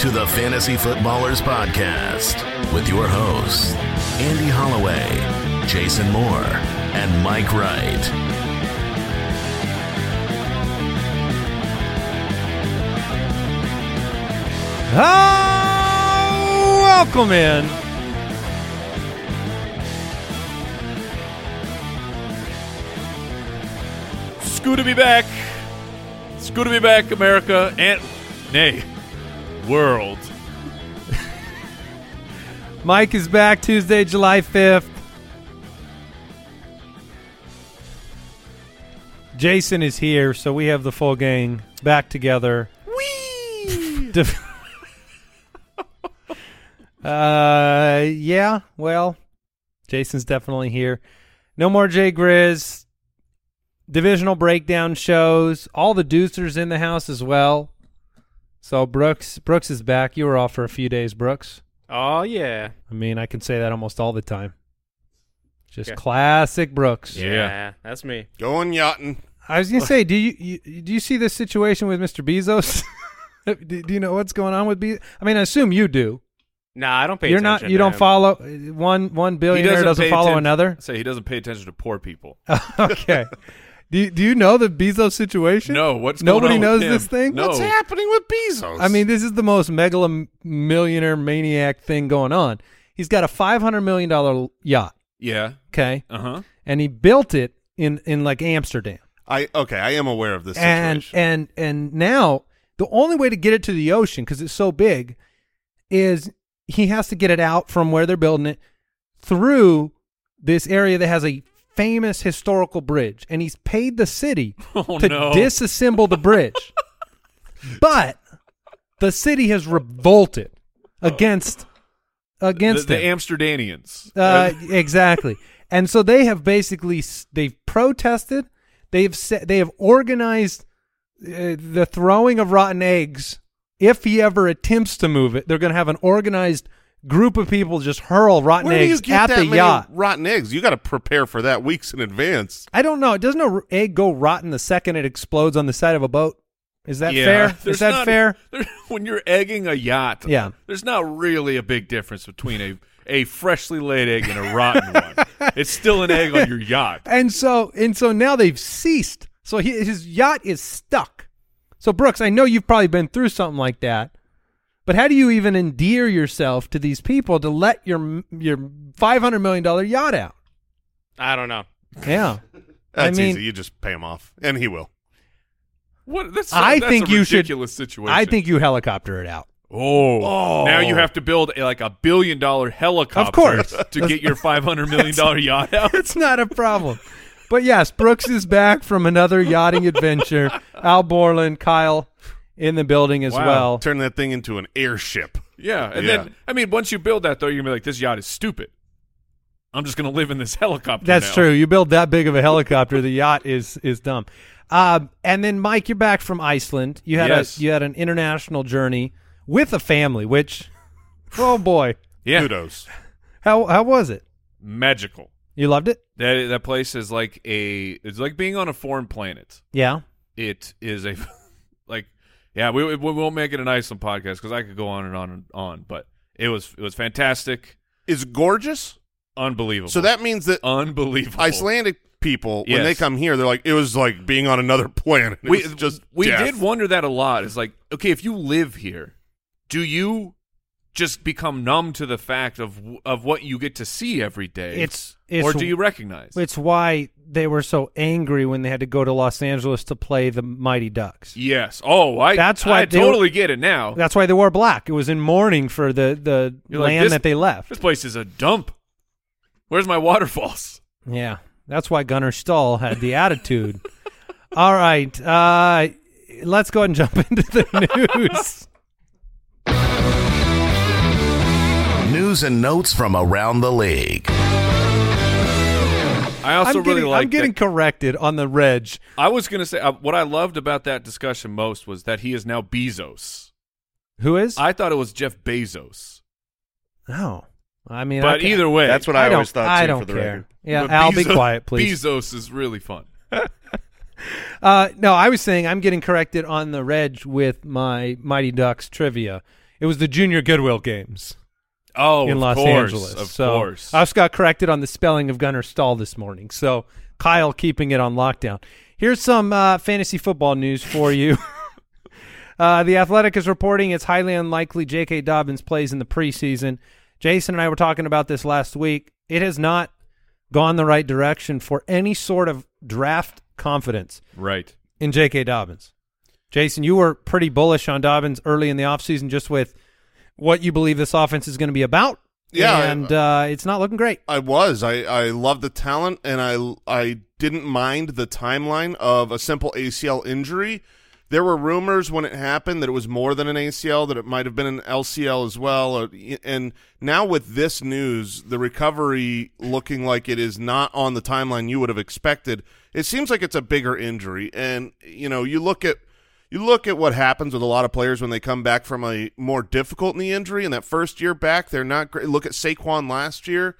to the Fantasy Footballers Podcast with your hosts, Andy Holloway, Jason Moore, and Mike Wright. Welcome in. It's good to be back. It's good to be back, America, and nay, world. Mike is back Tuesday, July 5th. Jason is here, so we have the full gang back together. Whee! Yeah, well, Jason's definitely here. No more Jay Grizz. Divisional breakdown shows. All the Deucers in the house as well. So Brooks is back. You were off for a few days, Brooks. Oh, yeah. I mean, I can say that almost all the time. Just classic Brooks. Yeah, that's me. Going yachting. I was gonna say, do you see this situation with Mr. Bezos? do you know what's going on with Bezos? I mean, I assume you do. Nah, I don't pay You're attention not. You to don't him. follow one billionaire doesn't follow another. Say he doesn't pay attention to poor people. Okay. Do you know the Bezos situation? No, what's going Nobody on knows with him? this thing? No. What's happening with Bezos? I mean, this is the most millionaire maniac thing going on. He's got a $500 million yacht. Yeah. Okay. Uh-huh. And he built it in like Amsterdam. I am aware of this situation. And now the only way to get it to the ocean, because it's so big, is he has to get it out from where they're building it through this area that has a famous historical bridge, and he's paid the city to disassemble the bridge. But the city has revolted against The him. Amsterdamians. Exactly. And so they have they've protested. They have organized the throwing of rotten eggs. If he ever attempts to move it, they're going to have an organized group of people just hurl rotten Where do you eggs get at that the many yacht. rotten eggs? You got to prepare for that weeks in advance. I don't know. Doesn't an egg go rotten the second it explodes on the side of a boat? Is that fair? Is that fair? When you're egging a yacht, Yeah. there's not really a big difference between a freshly laid egg and a rotten one. It's still an egg on your yacht. And so now they've ceased. So his yacht is stuck. So Brooks, I know you've probably been through something like that. But how do you even endear yourself to these people to let your $500 million yacht out? I don't know. Yeah. That's I mean, easy. You just pay him off, and he will. What? That's I a think you should. ridiculous situation. I think you helicopter it out. Oh. Now you have to build like $1 billion helicopter Of course. to get your $500 million yacht out. It's not a problem. But yes, Brooks is back from another yachting adventure. Al Borland, Kyle in the building as Wow. well. Turn that thing into an airship. Yeah, and Yeah. then I mean, once you build that though, you're gonna be like, this yacht is stupid. I'm just gonna live in this helicopter. That's now. true. You build that big of a helicopter, the yacht is dumb. And then Mike, you're back from Iceland. You had Yes. you had an international journey with a family, which, oh boy, Yeah, Kudos. how was it? magical. You loved it? That place is like it's like being on a foreign planet. Yeah. It is a like, yeah. We won't make it an Iceland podcast because I could go on and on and on. But it was fantastic, Is gorgeous. unbelievable. So that means that unbelievable. Icelandic people, when Yes. they come here, they're like, it was like being on another planet. It was just we death. did wonder that a lot. It's like, okay, if you live here, do you just become numb to the fact of what you get to see every day? It's or do you recognize? It's why they were so angry when they had to go to Los Angeles to play the Mighty Ducks. Yes. Oh, I totally get it now. That's why they wore black. It was in mourning for the You're like, land this- that they left. This place is a dump. Where's my waterfalls? Yeah, that's why Gunnar Stahl had the attitude. All right, let's go ahead and jump into the news. News and notes from around the league. I also I'm getting corrected on the reg. I was going to say what I loved about that discussion most was that he is now Bezos. Who is? I thought it was Jeff Bezos. No. I mean, But either way, That's what I always thought, too, I don't for the care. record. Yeah, but Al, be Bezos- quiet, please. Bezos is really fun. No, I was saying I'm getting corrected on the reg with my Mighty Ducks trivia. It was the Junior Goodwill games Oh, in of Los course, Angeles. Of So course. I just got corrected on the spelling of Gunnar Stahl this morning. So Kyle keeping it on lockdown. Here's some fantasy football news for you. The Athletic is reporting it's highly unlikely J.K. Dobbins plays in the preseason. Jason and I were talking about this last week. It has not gone the right direction for any sort of draft confidence Right. in J.K. Dobbins. Jason, you were pretty bullish on Dobbins early in the offseason just with what you believe this offense is going to be about. Yeah, And it's not looking great. I was. I love the talent, and I didn't mind the timeline of a simple ACL injury. There were rumors when it happened that it was more than an ACL, that it might have been an LCL as well. And now with this news, the recovery looking like it is not on the timeline you would have expected, it seems like it's a bigger injury. And, you know, you look at what happens with a lot of players when they come back from a more difficult knee injury, and that first year back, they're not great. Look at Saquon last year.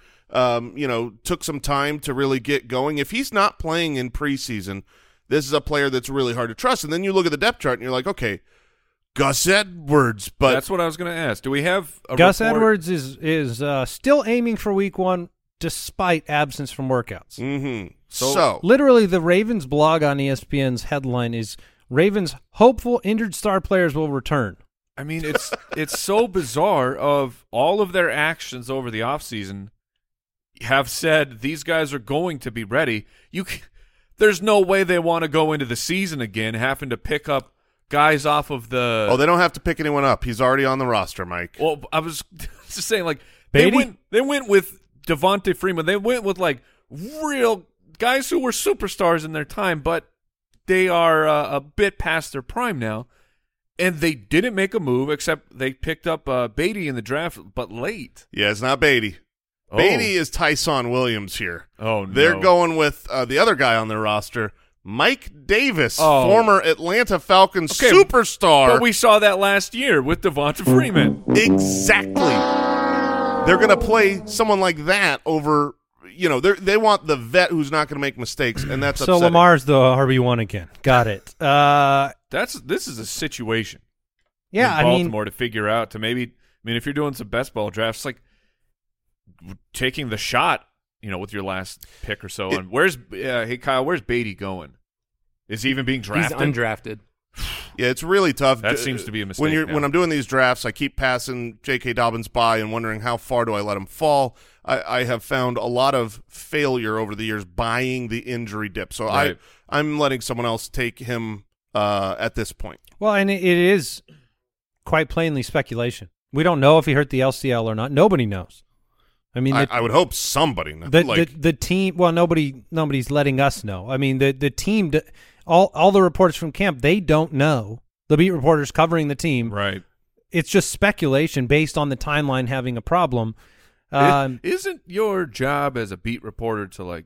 Took some time to really get going. If he's not playing in preseason, this is a player that's really hard to trust. And then you look at the depth chart, and you're like, okay, Gus Edwards. But that's what I was going to ask. Do we have a Gus report? Edwards is still aiming for week one despite absence from workouts. mm-hmm. So- So Literally, the Ravens blog on ESPN's headline is Ravens hopeful injured star players will return. I mean, it's so bizarre of all of their actions over the offseason have said these guys are going to be ready. There's no way they want to go into the season again having to pick up guys off of the they don't have to pick anyone up. He's already on the roster, Mike. Well, I was just saying, like, Beatty? they went with Devontae Freeman. They went with, like, real guys who were superstars in their time, but they are a bit past their prime now. And they didn't make a move, except they picked up Beatty in the draft, but late. Yeah, it's not Beatty. Oh. Beatty is Tyson Williams here. Oh, no. They're going with the other guy on their roster, Mike Davis, Oh. former Atlanta Falcons Okay, superstar. But we saw that last year with Devonta Freeman. Exactly. They're going to play someone like that over, they want the vet who's not going to make mistakes, and that's So upsetting. Lamar's the RB1 again. Got it. This is a situation Yeah, in I mean, Baltimore to figure out to maybe. I mean, if you're doing some best ball drafts, like taking the shot, with your last pick or so. And hey Kyle, where's Beatty going? Is he even being He's drafted? undrafted. Yeah, it's really tough. That seems to be a mistake. When I'm doing these drafts, I keep passing J.K. Dobbins by and wondering how far do I let him fall. I have found a lot of failure over the years buying the injury dip. So Right. I'm letting someone else take him at this point. well, and it is quite plainly speculation. We don't know if he hurt the LCL or not. Nobody knows. I mean, I would hope somebody knows. the team. Well, nobody's letting us know. I mean, the team. All the reports from camp, they don't know. The beat reporters covering the team. right? It's just speculation based on the timeline having a problem. Isn't your job as a beat reporter to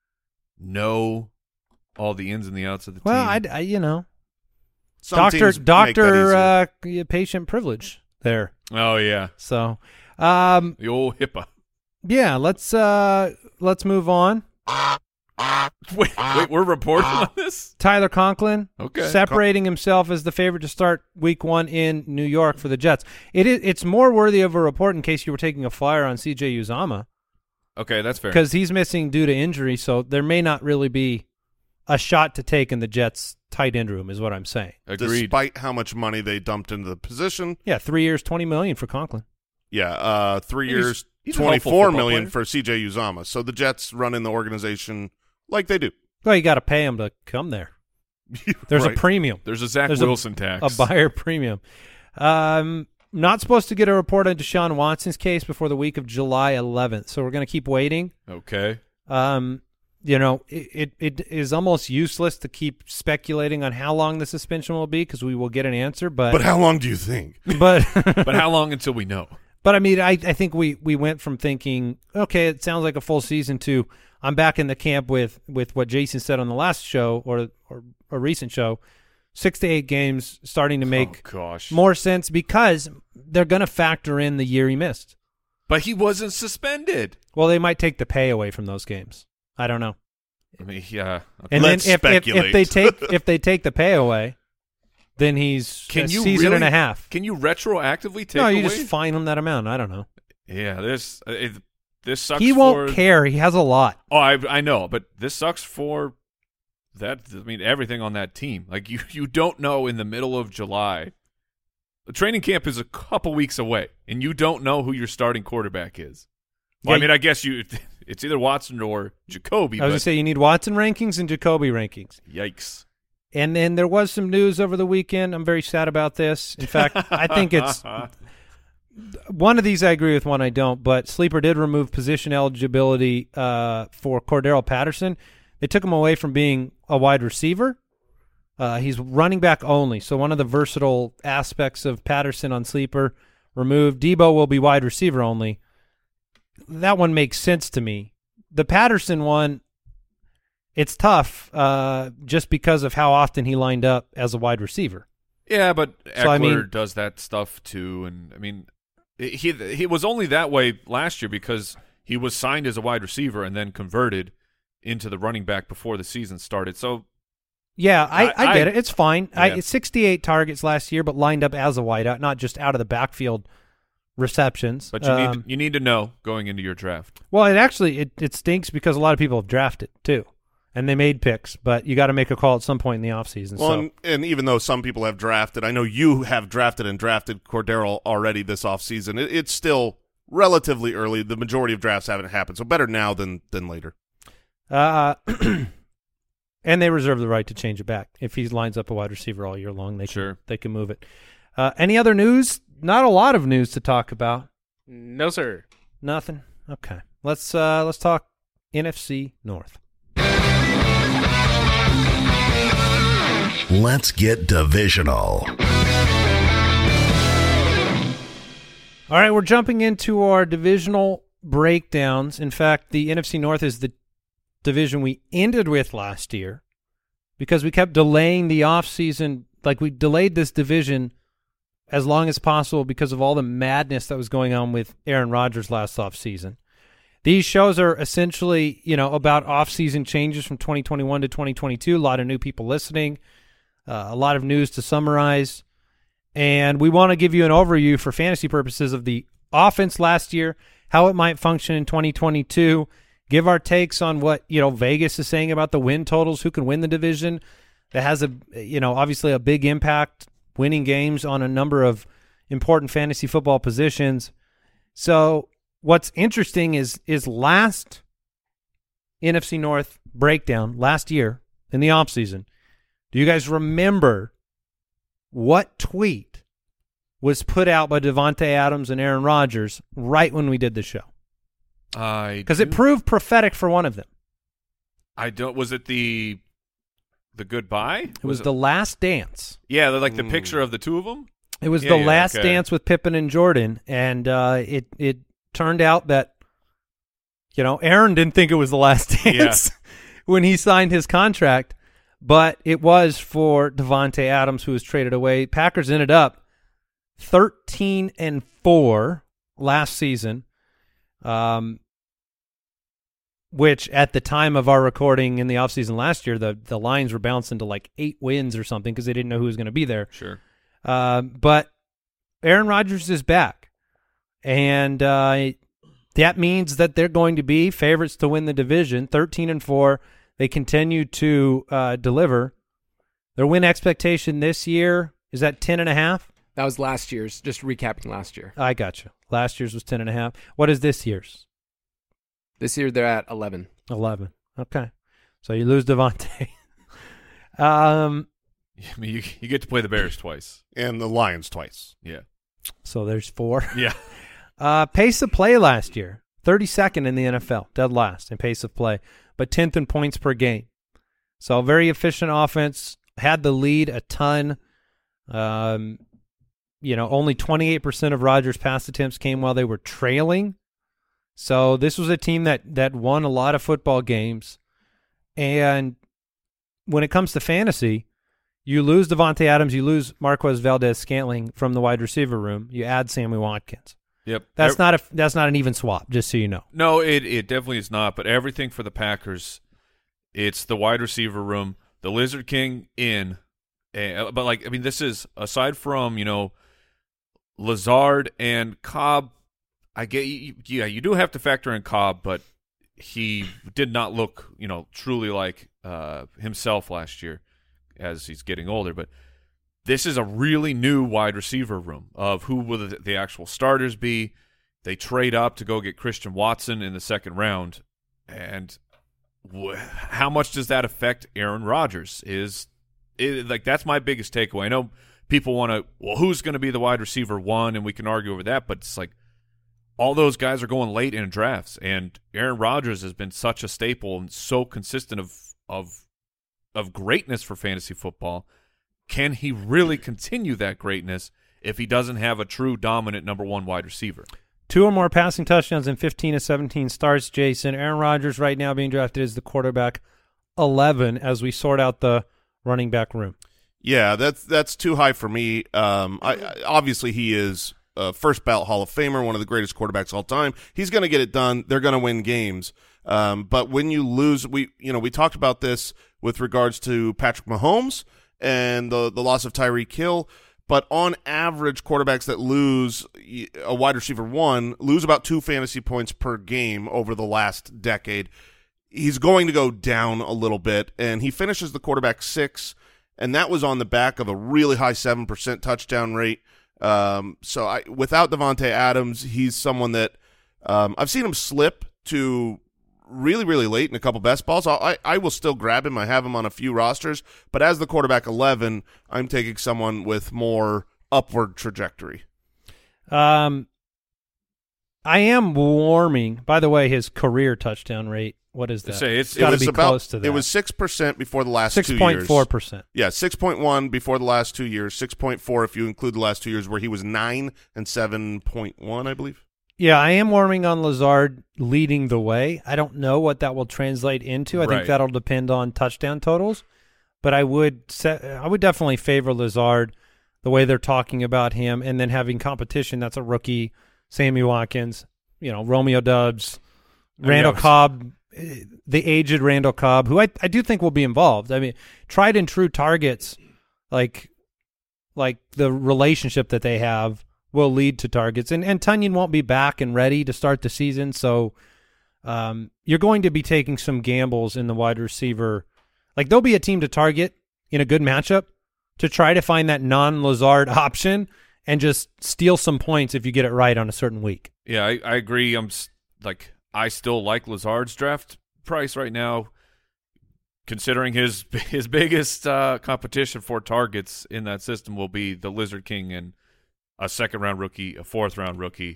know all the ins and the outs of the Well, team? Some teams make that easier. patient privilege there. Oh yeah, So, the old HIPAA. yeah, let's move on. Wait, we're reporting on this? Tyler Conklin, Okay. separating himself as the favorite to start Week 1 in New York for the Jets. It's more worthy of a report in case you were taking a flyer on C.J. Uzomah Okay, that's fair. because he's missing due to injury, so there may not really be a shot to take in the Jets' tight end room, is what I'm saying. Agreed. Despite how much money they dumped into the position. Yeah, 3 years, $20 million for Conklin. Yeah, 3 years, he's a helpful $24 football million player. for C.J. Uzomah. So the Jets run in the organization like they do. Well, you got to pay him to come there. There's Right. a premium. There's a Zach There's Wilson tax. A buyer premium. Not supposed to get a report on Deshaun Watson's case before the week of July 11th, so we're going to keep waiting. Okay. It is almost useless to keep speculating on how long the suspension will be because we will get an answer. But But how long do you think? but But how long until we know? but I mean, I think we went from thinking, okay, it sounds like a full season to I'm back in the camp with what Jason said on the last show or a recent show, 6 to 8 games starting to make Oh, gosh. more sense because they're going to factor in the year he missed. But he wasn't suspended. Well, they might take the pay away from those games. I don't know. I mean, yeah. Okay. And Let's then if speculate. they take the pay away, then he's Can a you season really, and a half. Can you retroactively take No, you away? just fine him that amount. I don't know. Yeah, this sucks. He won't care. He has a lot. Oh, I know, but this sucks for that. I mean, everything on that team. Like you don't know in the middle of July. The training camp is a couple weeks away, and you don't know who your starting quarterback is. Well, Yeah, I mean, I guess it's either Watson or Jacoby. I was going to say you need Watson rankings and Jacoby rankings. Yikes. And then there was some news over the weekend. I'm very sad about this. In fact, I think it's one of these I agree with, one I don't. But Sleeper did remove position eligibility for Cordero Patterson. They took him away from being a wide receiver. He's running back only. So one of the versatile aspects of Patterson on Sleeper removed. Debo will be wide receiver only. That one makes sense to me. The Patterson one, it's tough just because of how often he lined up as a wide receiver. Yeah, but So, I Eckler mean- does that stuff too, and I mean, he was only that way last year because he was signed as a wide receiver and then converted into the running back before the season started. So Yeah, I get I- it. It's fine. Yeah. 68 targets last year, but lined up as a wideout, not just out of the backfield receptions. But you need to know going into your draft. Well, it stinks because a lot of people have drafted too, and they made picks. But you got to make a call at some point in the offseason. Well, So and even though some people have drafted, I know you have drafted Cordero already this offseason. It's still relatively early. The majority of drafts haven't happened, so better now than later. and they reserve the right to change it back if he lines up a wide receiver all year long. They can move it. Any other news? Not a lot of news to talk about. No, sir. Nothing. Okay. Let's talk NFC North. Let's get divisional. All right, we're jumping into our divisional breakdowns. In fact, the NFC North is the division we ended with last year because we kept delaying the offseason. Like, we delayed this division as long as possible because of all the madness that was going on with Aaron Rodgers last offseason. These shows are essentially, about offseason changes from 2021 to 2022. A lot of new people listening, a lot of news to summarize. And we want to give you an overview for fantasy purposes of the offense last year, how it might function in 2022, give our takes on what, Vegas is saying about the win totals, who can win the division. That has obviously a big impact, winning games on a number of important fantasy football positions. So what's interesting is last NFC North breakdown last year in the offseason. Do you guys remember what tweet was put out by Devontae Adams and Aaron Rodgers right when we did the show? Because it proved prophetic for one of them. I don't. Was it the goodbye? It was the last dance. Yeah, like the picture of the two of them. It was Yeah, the yeah, last okay. dance with Pippen and Jordan, and it turned out that Aaron didn't think it was the last dance when he signed his contract, but it was for Devontae Adams, who was traded away. Packers ended up 13-4 last season, which at the time of our recording in the offseason last year, the lines were bouncing to like 8 wins or something because they didn't know who was going to be there. Sure. But Aaron Rodgers is back, and that means that they're going to be favorites to win the division, 13-4. They continue to deliver. Their win expectation this year is at 10.5. That was last year's, just recapping last year. I got you. Last year's was 10.5. What is this year's? This year they're at 11. 11. Okay. So you lose Devontae. I mean, you get to play the Bears twice. And the Lions twice. Yeah. So there's 4. Yeah. Pace of play last year, 32nd in the NFL, dead last in pace of play, but 10th in points per game. So very efficient offense, had the lead a ton. Only 28% of Rodgers' pass attempts came while they were trailing. So this was a team that won a lot of football games. And when it comes to fantasy, you lose Devontae Adams, you lose Marquez Valdez-Scantling from the wide receiver room. You add Sammy Watkins. Yep. That's not an even swap, just so you know. No, it definitely is not. But everything for the Packers, it's the wide receiver room, the Lizard King in, But like, I mean, this is aside from Lazard and Cobb. I get, you do have to factor in Cobb, but he did not look, truly like himself last year as he's getting older. But this is a really new wide receiver room of who will the actual starters be. They trade up to go get Christian Watson in the second round, and how much does that affect Aaron Rodgers? That's my biggest takeaway. I know people want to, who's going to be the wide receiver one, and we can argue over that, but it's like all those guys are going late in drafts, and Aaron Rodgers has been such a staple and so consistent of greatness for fantasy football. Can he really continue that greatness if he doesn't have a true dominant number one wide receiver? 2 or more passing touchdowns in 15 of 17 starts, Jason. Aaron Rodgers right now being drafted as the quarterback 11 as we sort out the running back room. Yeah, that's too high for me. Obviously, he is a first ballot Hall of Famer, one of the greatest quarterbacks of all time. He's going to get it done. They're going to win games. But when you lose, we talked about this with regards to Patrick Mahomes and the loss of Tyreek Hill. But on average, quarterbacks that lose a wide receiver one lose about 2 fantasy points per game over the last decade. He's going to go down a little bit, and he finishes the quarterback 6, and that was on the back of a really high 7% touchdown rate. So without Davante Adams, he's someone that I've seen him slip to really, really late in a couple best balls. I will still grab him. I have him on a few rosters, but as the quarterback 11, I'm taking someone with more upward trajectory. I am warming. By the way, his career touchdown rate, what is that? It's got to be close to that. It was 6% before the last 2 years. 6.4%. Yeah, 6.1 before the last 2 years, 6.4 if you include the last 2 years where he was 9 and 7.1, I believe. Yeah, I am warming on Lazard leading the way. I don't know what that will translate into. I think that'll depend on touchdown totals. But I would definitely favor Lazard the way they're talking about him, and then having competition. That's a rookie, Sammy Watkins, Romeo Doubs, Randall Cobb, the aged Randall Cobb, who I do think will be involved. I mean, tried and true targets, like the relationship that they have, will lead to targets. And Tunyon won't be back and ready to start the season, so you're going to be taking some gambles in the wide receiver. Like, there'll be a team to target in a good matchup to try to find that non-Lazard option and just steal some points if you get it right on a certain week. Yeah, I agree. I still like Lazard's draft price right now, considering his biggest competition for targets in that system will be the Lizard King and a second-round rookie, a fourth-round rookie.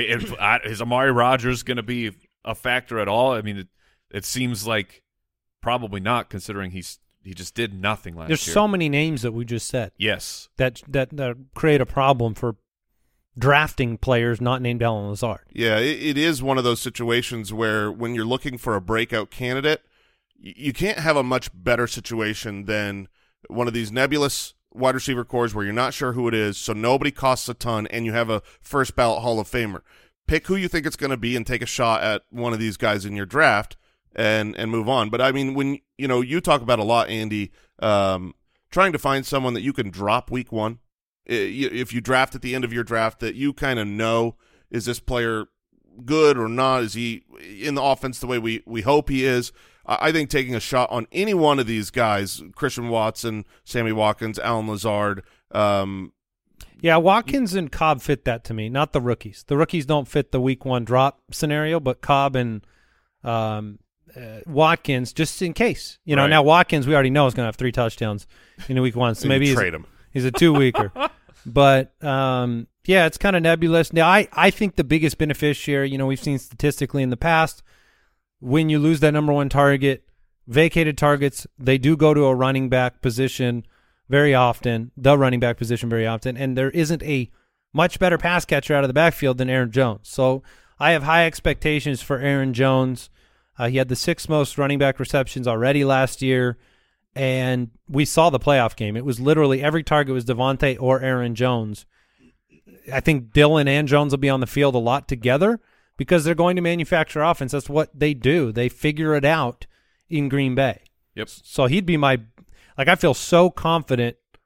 Is Amari Rodgers going to be a factor at all? I mean, it seems like probably not, considering he just did nothing last year. There's so many names that we just said. Yes. That create a problem for drafting players not named Allen Lazard. Yeah, it is one of those situations where when you're looking for a breakout candidate, you can't have a much better situation than one of these nebulous wide receiver cores where you're not sure who it is, so nobody costs a ton, and you have a first ballot Hall of Famer. Pick who you think it's going to be and take a shot at one of these guys in your draft and move on. But I mean, when you talk about a lot, Andy, trying to find someone that you can drop week one, if you draft at the end of your draft that you kind of know, is this player good or not? Is he in the offense the way we hope he is? I think taking a shot on any one of these guys, Christian Watson, Sammy Watkins, Allen Lazard. Yeah, Watkins and Cobb fit that to me, not the rookies. The rookies don't fit the week one drop scenario, but Cobb and Watkins, just in case. Right. Now Watkins, we already know is going to have 3 touchdowns in week one, so maybe trade him. He's a 2-weeker. But, yeah, it's kind of nebulous. Now, I think the biggest beneficiary, we've seen statistically in the past, when you lose that number one target, vacated targets, they do go to a running back position very often, and there isn't a much better pass catcher out of the backfield than Aaron Jones. So I have high expectations for Aaron Jones. He had the 6th most running back receptions already last year, and we saw the playoff game. It was literally every target was Devontae or Aaron Jones. I think Dillon and Jones will be on the field a lot together because they're going to manufacture offense. That's what they do. They figure it out in Green Bay. Yep. So he'd be I feel so confident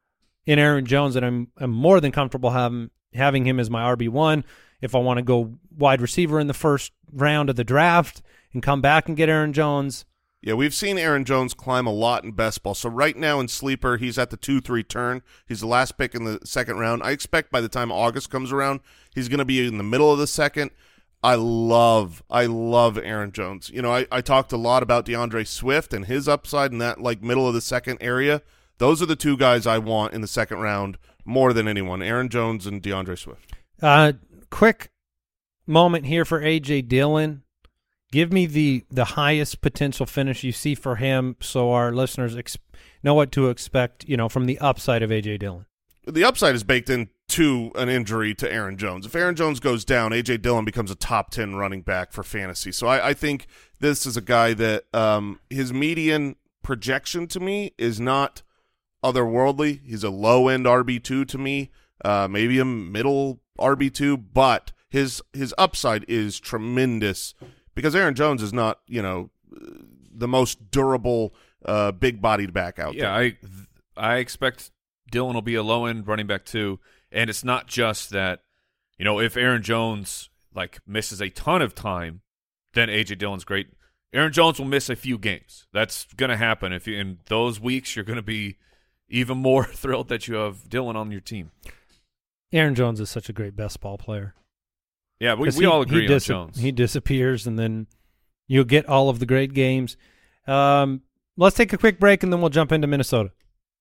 in Aaron Jones that I'm more than comfortable having him as my RB1. If I want to go wide receiver in the first round of the draft and come back and get Aaron Jones. Yeah, we've seen Aaron Jones climb a lot in best ball. So right now in Sleeper, he's at the 2-3 turn. He's the last pick in the second round. I expect by the time August comes around, he's going to be in the middle of the second. I love Aaron Jones. You know, I talked a lot about DeAndre Swift and his upside in that like middle of the second area. Those are the two guys I want in the second round more than anyone, Aaron Jones and DeAndre Swift. Quick moment here for A.J. Dillon. Give me the highest potential finish you see for him so our listeners know what to expect, from the upside of A.J. Dillon. The upside is baked into an injury to Aaron Jones. If Aaron Jones goes down, A.J. Dillon becomes a top 10 running back for fantasy. So I think this is a guy that his median projection to me is not otherworldly. He's a low-end RB2 to me, maybe a middle RB2, but his upside is tremendous because Aaron Jones is not, the most durable big-bodied back out there. Yeah, I expect Dillon will be a low-end running back too, and it's not just that, if Aaron Jones misses a ton of time, then A.J. Dillon's great. Aaron Jones will miss a few games. That's going to happen. If you in those weeks, you're going to be even more thrilled that you have Dillon on your team. Aaron Jones is such a great best ball player. Yeah, we all agree on Jones. He disappears, and then you'll get all of the great games. Let's take a quick break, and then we'll jump into Minnesota.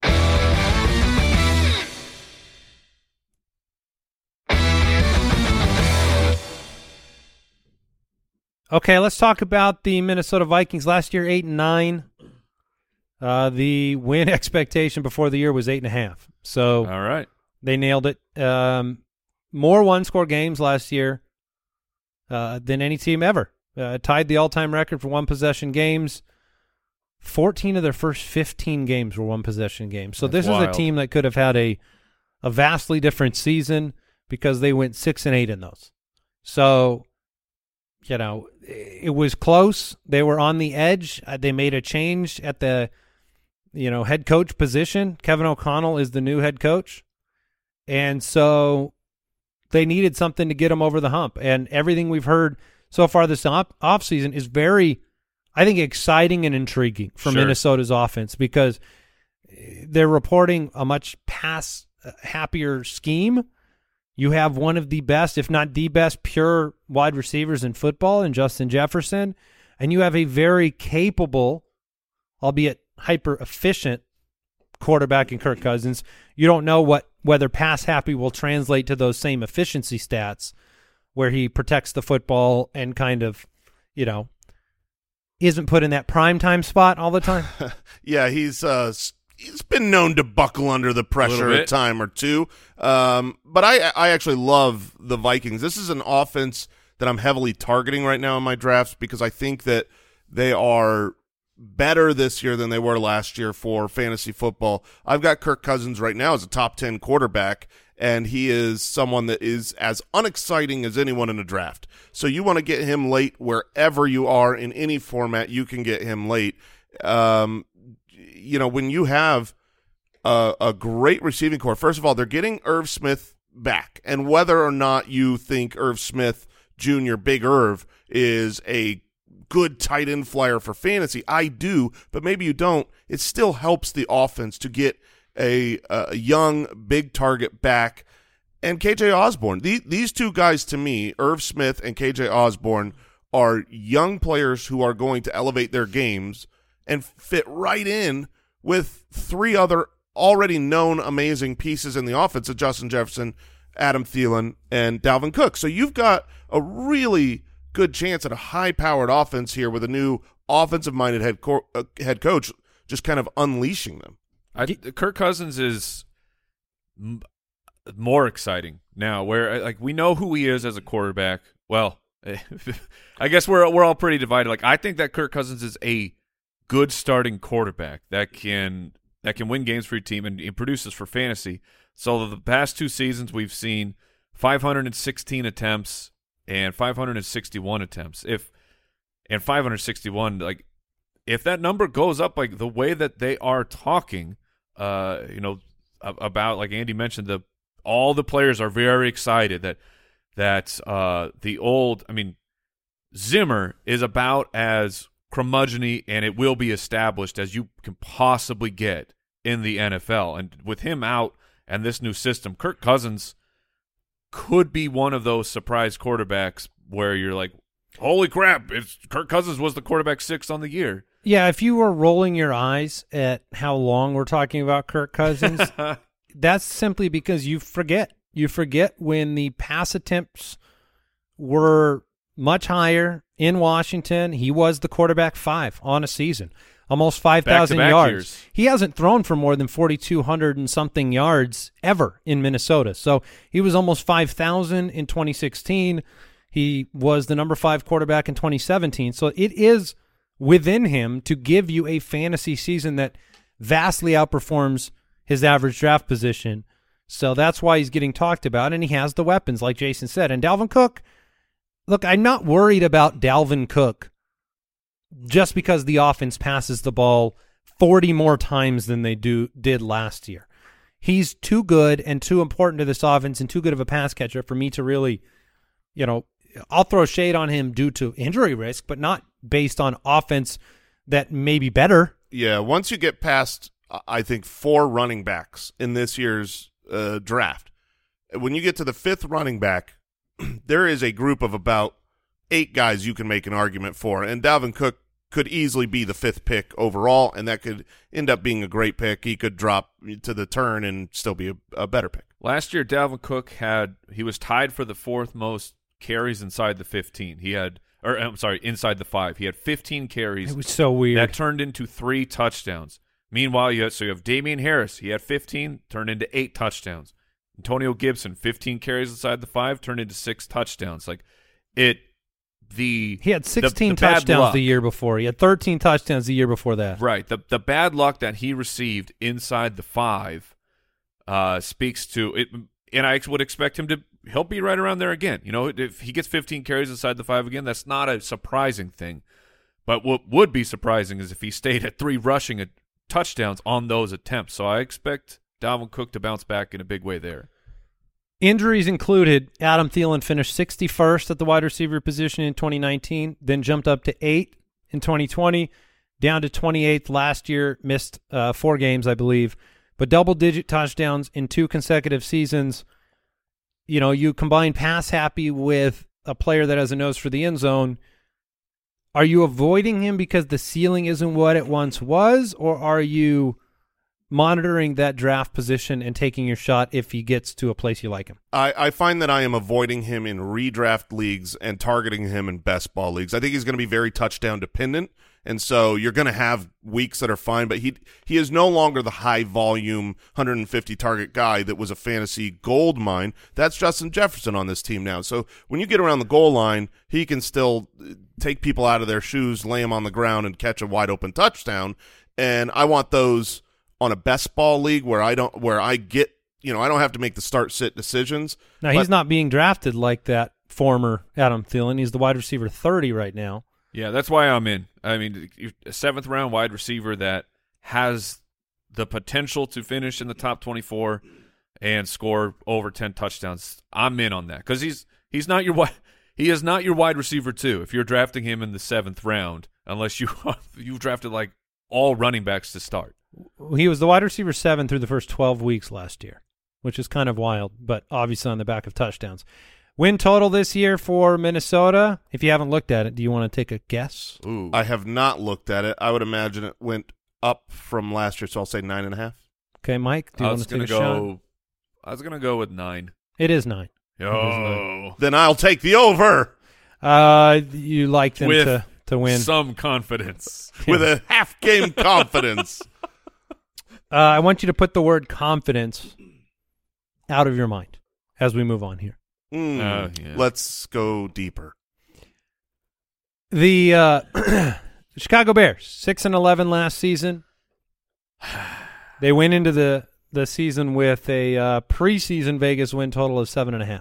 Okay, let's talk about the Minnesota Vikings. Last year, 8-9. The win expectation before the year was 8.5. So all right, they nailed it. More one-score games last year than any team ever. Tied the all-time record for one-possession games. 14 of their first 15 games were one-possession games. So this is a team that could have had a vastly different season because they went 6-8 in those. So, it was close. They were on the edge. They made a change at the, head coach position. Kevin O'Connell is the new head coach. And so they needed something to get them over the hump. And everything we've heard so far this offseason is very, I think, exciting and intriguing for Minnesota's offense because they're reporting a much pass-happier scheme. You have one of the best, if not the best, pure wide receivers in football in Justin Jefferson, and you have a very capable, albeit hyper-efficient, quarterback in Kirk Cousins. You don't know whether pass-happy will translate to those same efficiency stats where he protects the football and kind of, isn't put in that primetime spot all the time. Yeah, he's been known to buckle under the pressure a time or two. But I actually love the Vikings. This is an offense that I'm heavily targeting right now in my drafts because I think that they are better this year than they were last year for fantasy football. I've got Kirk Cousins right now as a top 10 quarterback, and he is someone that is as unexciting as anyone in a draft. So you want to get him late wherever you are in any format, you can get him late. When you have a great receiving core, first of all, they're getting Irv Smith back. And whether or not you think Irv Smith Jr., Big Irv, is a good tight end flyer for fantasy, I do, but maybe you don't. It still helps the offense to get a young, big target back. And KJ Osborne, these two guys to me, Irv Smith and KJ Osborne, are young players who are going to elevate their games and fit right in with three other already known amazing pieces in the offense of Justin Jefferson, Adam Thielen, and Dalvin Cook. So you've got a really good chance at a high-powered offense here with a new offensive-minded head coach just kind of unleashing them. Kirk Cousins is more exciting now where we know who he is as a quarterback. Well, I guess we're all pretty divided. I think that Kirk Cousins is a good starting quarterback that can win games for your team and produces for fantasy. So the past two seasons we've seen 516 attempts and 561 attempts. If 561, if that number goes up the way that they are talking, about, like Andy mentioned, all the players are very excited that Zimmer is about as curmudgeon-y, and it will be established as you can possibly get in the NFL. And with him out and this new system, Kirk Cousins could be one of those surprise quarterbacks where you're like, holy crap, Kirk Cousins was the quarterback 6 on the year. Yeah, if you were rolling your eyes at how long we're talking about Kirk Cousins, that's simply because you forget. You forget when the pass attempts were much higher in Washington. He was the quarterback 5 on a season, almost 5,000 yards. Years. He hasn't thrown for more than 4,200 and something yards ever in Minnesota. So he was almost 5,000 in 2016. He was the number 5 quarterback in 2017. So it is within him to give you a fantasy season that vastly outperforms his average draft position. So that's why he's getting talked about, and he has the weapons, like Jason said. And Dalvin Cook, look, I'm not worried about Dalvin Cook just because the offense passes the ball 40 more times than they did last year. He's too good and too important to this offense and too good of a pass catcher for me to really, I'll throw shade on him due to injury risk, but not based on offense that may be better. Yeah, once you get past, I think, 4 running backs in this year's draft, when you get to the 5th running back, there is a group of about 8 guys you can make an argument for, and Dalvin Cook could easily be the 5th pick overall, and that could end up being a great pick. He could drop to the turn and still be a better pick. Last year, Dalvin Cook he was tied for the 4th most carries inside the 15. Inside the 5. He had 15 carries. It was so weird. That turned into 3 touchdowns. Meanwhile, you have Damian Harris. He had 15, turned into 8 touchdowns. Antonio Gibson, 15 carries inside the 5, turned into 6 touchdowns. He had 16 touchdowns the year before. He had 13 touchdowns the year before that. Right. The bad luck that he received inside the 5 speaks to it, and I would expect him he'll be right around there again. If he gets 15 carries inside the 5 again, that's not a surprising thing. But what would be surprising is if he stayed at 3 rushing touchdowns on those attempts. So I expect Dalvin Cook to bounce back in a big way there. Injuries included, Adam Thielen finished 61st at the wide receiver position in 2019, then jumped up to 8 in 2020, down to 28th last year, missed 4 games, I believe, but double-digit touchdowns in 2 consecutive seasons. You combine pass happy with a player that has a nose for the end zone. Are you avoiding him because the ceiling isn't what it once was, or are you monitoring that draft position and taking your shot if he gets to a place you like him? I find that I am avoiding him in redraft leagues and targeting him in best ball leagues. I think he's going to be very touchdown dependent, and so you're going to have weeks that are fine, but he is no longer the high-volume 150-target guy that was a fantasy gold mine. That's Justin Jefferson on this team now. So when you get around the goal line, he can still take people out of their shoes, lay them on the ground, and catch a wide-open touchdown, and I want those on a best ball league where I don't have to make the start-sit decisions. Now, he's not being drafted like that former Adam Thielen. He's the wide receiver 30 right now. Yeah, that's why I'm in. I mean, a 7th-round wide receiver that has the potential to finish in the top 24 and score over 10 touchdowns. I'm in on that because he is not your wide receiver 2 if you're drafting him in the 7th round, unless you've drafted like all running backs to start. He was the wide receiver 7 through the first 12 weeks last year, which is kind of wild, but obviously on the back of touchdowns. Win total this year for Minnesota, if you haven't looked at it, do you want to take a guess? Ooh. I have not looked at it. I would imagine it went up from last year, so I'll say 9.5. Okay, Mike, do you want to take a shot? I was going to go with 9. It is 9. Oh. Then I'll take the over. You like them to win. Some confidence. With a half-game confidence. I want you to put the word confidence out of your mind as we move on here. Yeah. Let's go deeper. The Chicago Bears, 6-11 last season. They went into the season with a preseason Vegas win total of 7.5.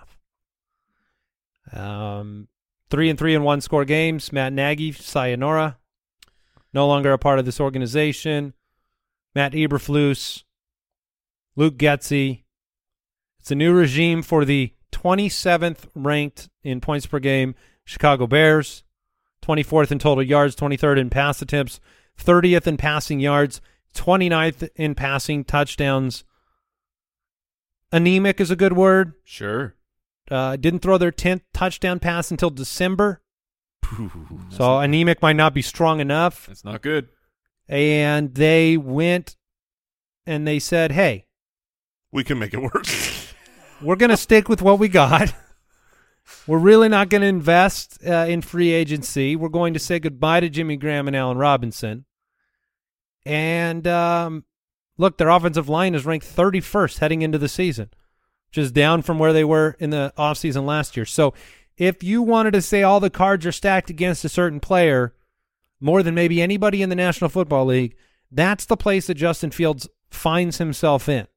3-3 in one-score games. Matt Nagy, sayonara. No longer a part of this organization. Matt Eberflus, Luke Getsy. It's a new regime for the 27th ranked in points per game Chicago Bears, 24th in total yards, 23rd in pass attempts, 30th in passing yards, 29th in passing touchdowns. Anemic is a good word. Sure. Didn't throw their 10th touchdown pass until December. So anemic might not be strong enough. That's not good. And they went and they said, hey, We can make it worse. we're going to stick with what we got. We're really not going to invest in free agency. We're going to say goodbye to Jimmy Graham and Allen Robinson. And look, their offensive line is ranked 31st heading into the season, which is down from where they were in the offseason last year. So if you wanted to say all the cards are stacked against a certain player more than maybe anybody in the National Football League, that's the place that Justin Fields finds himself in.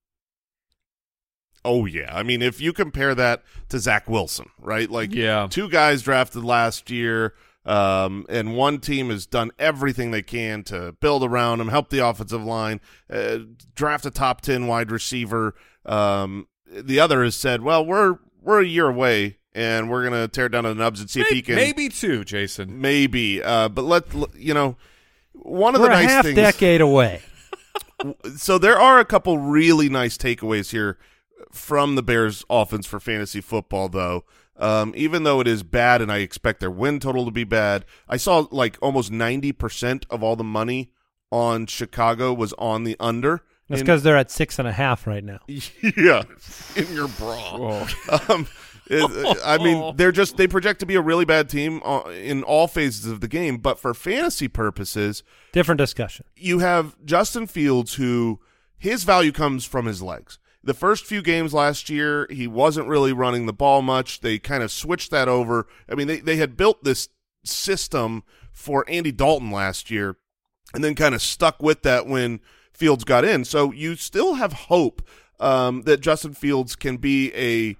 Oh, yeah. I mean, if you compare that to Zach Wilson, right? Like, Yeah. two guys drafted last year, and one team has done everything they can to build around him, help the offensive line, draft a top 10 wide receiver. The other has said, well, we're a year away, and we're going to tear it down to the nubs and see if he can. Maybe two, Jason. Maybe. But one of We're the a nice half things. decade away. So there are a couple really nice takeaways here from the Bears offense for fantasy football, though. Even though it is bad and I expect their win total to be bad, I saw like almost 90% of all the money on Chicago was on the under. That's because they're at 6.5 right now. Yeah, in your bra. Oh. I mean, they project to be a really bad team in all phases of the game, but for fantasy purposes, Different discussion. you have Justin Fields, who his value comes from his legs. The first few games last year, he wasn't really running the ball much. They kind of switched that over. I mean, they had built this system for Andy Dalton last year and then kind of stuck with that when Fields got in. So you still have hope that Justin Fields can be a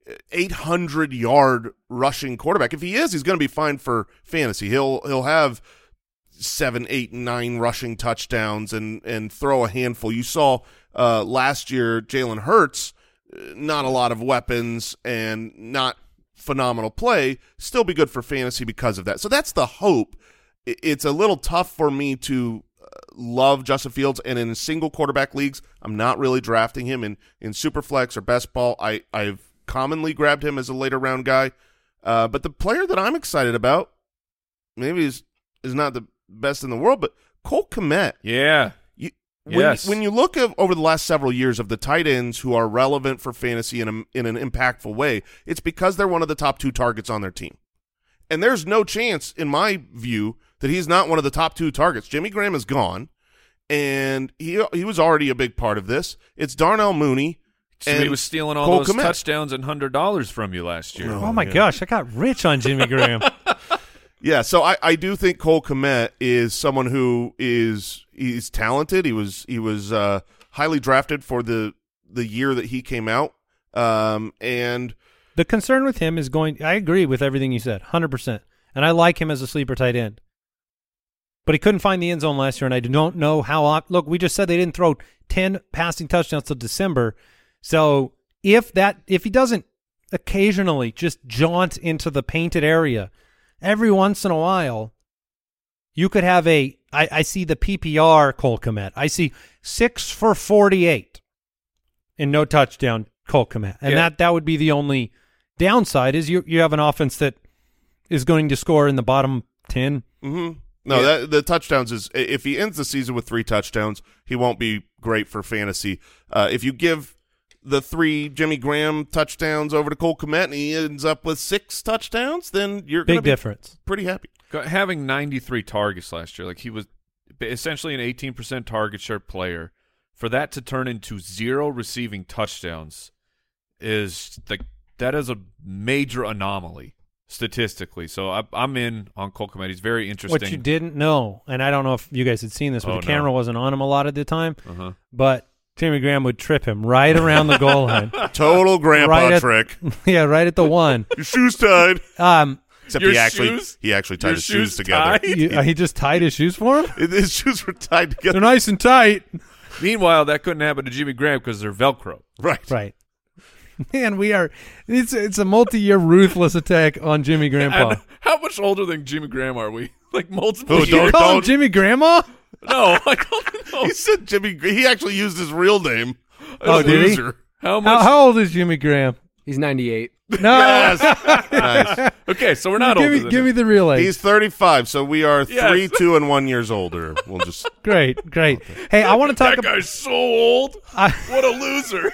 800-yard rushing quarterback. If he is, he's going to be fine for fantasy. He'll have 7, 8, 9 rushing touchdowns and throw a handful. You saw last year Jalen Hurts, not a lot of weapons and not phenomenal play, still be good for fantasy because of that. So that's the hope. It's a little tough for me to love Justin Fields, and in single quarterback leagues, I'm not really drafting him in Superflex or Best Ball. I've commonly grabbed him as a later round guy. But the player that I'm excited about, maybe is not the best in the world, but Cole Kmet. Yeah. Yes. When you look over the last several years of the tight ends who are relevant for fantasy in an impactful way, it's because they're one of the top 2 targets on their team. And there's no chance, in my view, that he's not one of the top 2 targets. Jimmy Graham is gone, and he was already a big part of this. It's Darnell Mooney. So and he was stealing all Cole those Kmet. touchdowns and $100 from you last year. Oh, my gosh. I got rich on Jimmy Graham. Yeah, so I do think Cole Kmet is someone who he's talented. He was highly drafted for the year that he came out, and The concern with him is I agree with everything you said, 100%. And I like him as a sleeper tight end. But he couldn't find the end zone last year, and I don't know how – look, we just said they didn't throw 10 passing touchdowns till December. So if he doesn't occasionally just jaunt into the painted area every once in a while, you could have I see the PPR Cole Kmet. I see 6 for 48 and no touchdown Cole Kmet. And that would be the only downside is you have an offense that is going to score in the bottom 10. Mm-hmm. No, the touchdowns is if he ends the season with 3 touchdowns, he won't be great for fantasy. If you give the 3 Jimmy Graham touchdowns over to Cole Kmet and he ends up with 6 touchdowns, then you're going to be difference. Pretty happy. Having 93 targets last year, like he was essentially an 18% target share player, for that to turn into 0 receiving touchdowns is that is a major anomaly statistically. So I'm in on Cole Kmet. He's very interesting. What you didn't know, and I don't know if you guys had seen this, but the camera wasn't on him a lot of the time, but Jimmy Graham would trip him right around the goal line. Total grandpa trick. Yeah, right at the 1. Your shoes tied. Except Your he actually tied his shoes together. He just tied his shoes for him? His shoes were tied together. They're nice and tight. Meanwhile, that couldn't happen to Jimmy Graham because they're Velcro. Right. Right. Man, it's a multi-year ruthless attack on Jimmy Grandpa. And how much older than Jimmy Graham are we? Like multiple Oh, years? don't- Call him Jimmy Grandma? No, I don't know. He said Jimmy. He actually used his real name. Oh, did he? Loser. How much? How old is Jimmy Graham? He's 98. No. Yes. Nice. Okay, so we're not give older me, than give him. me the real age. He's 35, so we are Yes. 3, 2, and 1 years older. We'll just. Great. Hey, I want to talk That guy's so old. I- What a loser.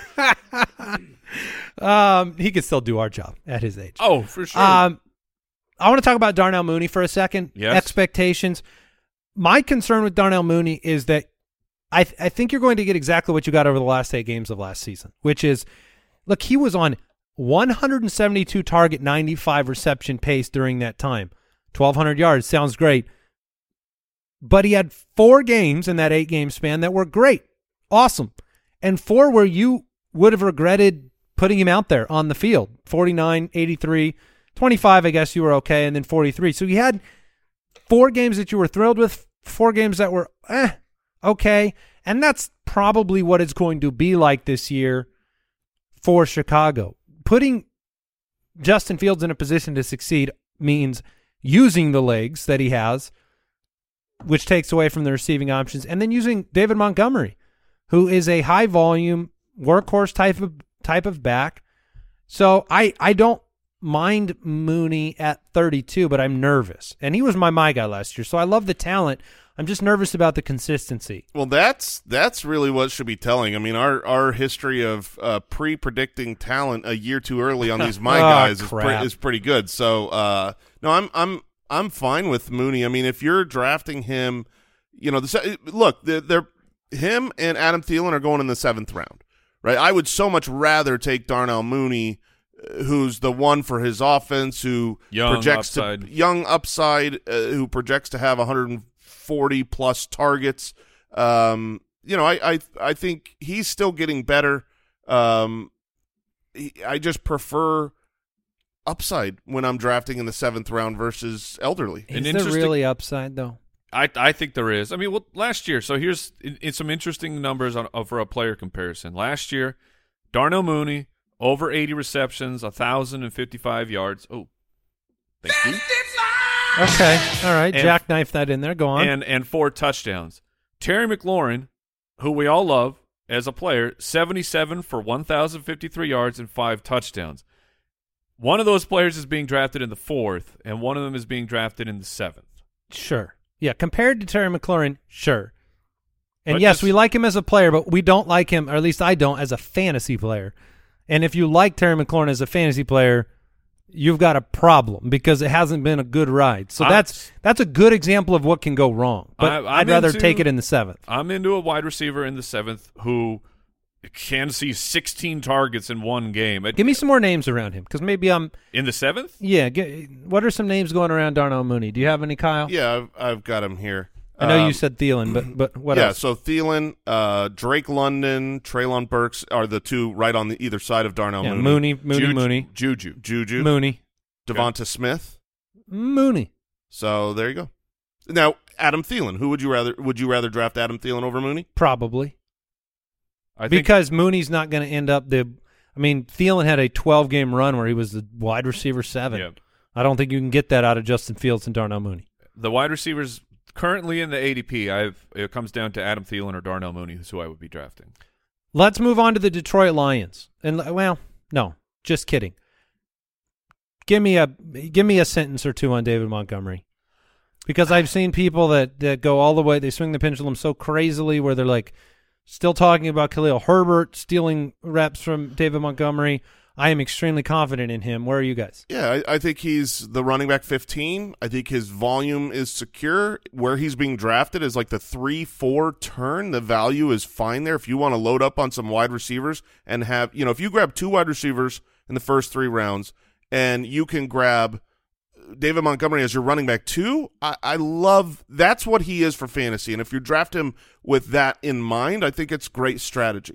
he could still do our job at his age. Oh, for sure. I want to talk about Darnell Mooney for a second. Yes. Expectations. My concern with Darnell Mooney is that I think you're going to get exactly what you got over the last 8 games of last season, which is, look, he was on 172 target, 95 reception pace during that time. 1,200 yards sounds great. But he had 4 games in that 8-game span that were great, awesome, and 4 where you would have regretted putting him out there on the field. 49, 83, 25, I guess you were okay, and then 43. So you had 4 games that you were thrilled with, 4 games that were okay, and that's probably what it's going to be like this year for Chicago. Putting Justin Fields in a position to succeed means using the legs that he has, which takes away from the receiving options, and then using David Montgomery, who is a high-volume workhorse type of back. So I don't mind Mooney at 32, but I'm nervous. And he was my guy last year, so I love the talent. I'm just nervous about the consistency. Well, that's really what should be telling. I mean, our history of pre-predicting talent a year too early on these guys is pretty good. So no, I'm fine with Mooney. I mean, if you're drafting him, you know, look, they're him and Adam Thielen are going in the 7th round, right? I would so much rather take Darnell Mooney, who's the one for his offense, who projects young upside, who projects to have 140 plus targets. You know, I think he's still getting better. I just prefer upside when I'm drafting in the 7th round versus elderly. Is there really upside, though? I think there is. I mean, well, last year, so here's some interesting numbers for a player comparison. Last year, Darnell Mooney, over 80 receptions, 1,055 yards. Oh, thank you. Okay, all right. And- Jackknife that in there. Go on. And 4 touchdowns. Terry McLaurin, who we all love as a player, 77 for 1,053 yards and 5 touchdowns. One of those players is being drafted in the 4th, and one of them is being drafted in the 7th. Sure. Yeah, compared to Terry McLaurin, sure. And But yes, just- we like him as a player, but we don't like him, or at least I don't, as a fantasy player. And if you like Terry McLaurin as a fantasy player, you've got a problem because it hasn't been a good ride. So that's a good example of what can go wrong. But I'd rather take it in the 7th. I'm into a wide receiver in the 7th who can see 16 targets in one game. Give me some more names around him because maybe I'm In the 7th? – yeah. What are some names going around Darnell Mooney? Do you have any, Kyle? Yeah, I've got him here. I know you said Thielen, but what else? So Thielen, Drake London, Treylon Burks are the 2 right on either side of Darnell Yeah, Mooney. Mooney. Juju. Mooney. Devonta Smith. Mooney. So there you go. Now, Adam Thielen. Who would you rather draft Adam Thielen over Mooney? Probably. I think Because Mooney's not going to end up Thielen had a 12-game run where he was the wide receiver 7. Yeah. I don't think you can get that out of Justin Fields and Darnell Mooney. the wide receivers currently in the ADP, it comes down to Adam Thielen or Darnell Mooney, who's who I would be drafting. Let's move on to the Detroit Lions. And well, no, just kidding. Give me a sentence or two on David Montgomery. Because I've seen people that go all the way, they swing the pendulum so crazily where they're like still talking about Khalil Herbert stealing reps from David Montgomery. I am extremely confident in him. Where are you guys? Yeah, I think he's the running back 15. I think his volume is secure. Where he's being drafted is like the 3-4 turn. The value is fine there if you want to load up on some wide receivers and have, if you grab 2 wide receivers in the first 3 rounds and you can grab David Montgomery as your running back 2, I love that's what he is for fantasy. And if you draft him with that in mind, I think it's great strategy.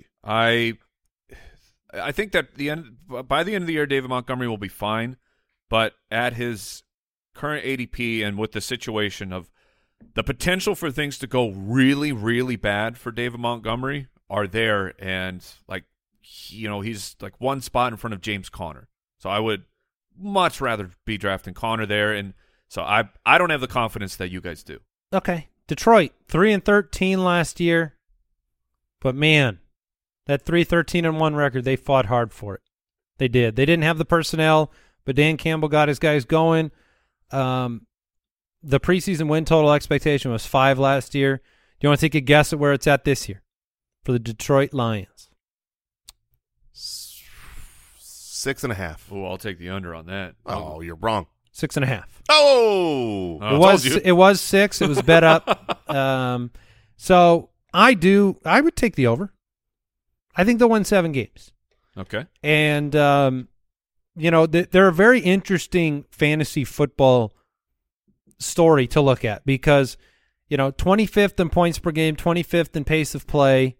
I think that by the end of the year, David Montgomery will be fine, but at his current ADP and with the situation of the potential for things to go really, really bad for David Montgomery are there, and he's like one spot in front of James Conner. So I would much rather be drafting Conner there, and so I don't have the confidence that you guys do. Okay. Detroit, 3-13 last year. But man, that 3-13-1 record, they fought hard for it. They did. They didn't have the personnel, but Dan Campbell got his guys going. The preseason win total expectation was 5 last year. Do you want to take a guess at where it's at this year for the Detroit Lions? 6.5. Oh, I'll take the under on that. Oh, you're wrong. 6.5. Oh, It was 6. It was bet up. So I would take the over. I think they'll win 7 games. Okay. And they're a very interesting fantasy football story to look at because 25th in points per game, 25th in pace of play.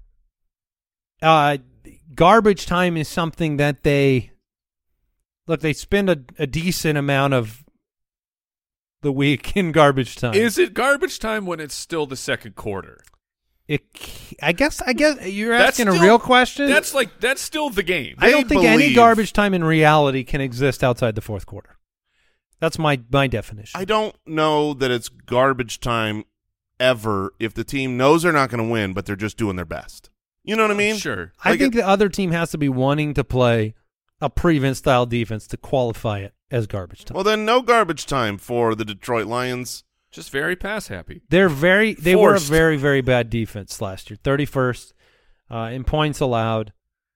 Garbage time is something that they spend a decent amount of the week in garbage time. Is it garbage time when it's still the second quarter? I guess you're That's asking still- a real question. That's still the game. I don't think any believe- garbage time in reality can exist outside the fourth quarter. That's my definition. I don't know that it's garbage time ever if the team knows they're not going to win, but they're just doing their best. You know what I mean? Sure. I think the other team has to be wanting to play a prevent-style defense to qualify it as garbage time. Well, then no garbage time for the Detroit Lions. Just very pass happy. They were a Forced. very, very bad defense last year. 31st in points allowed.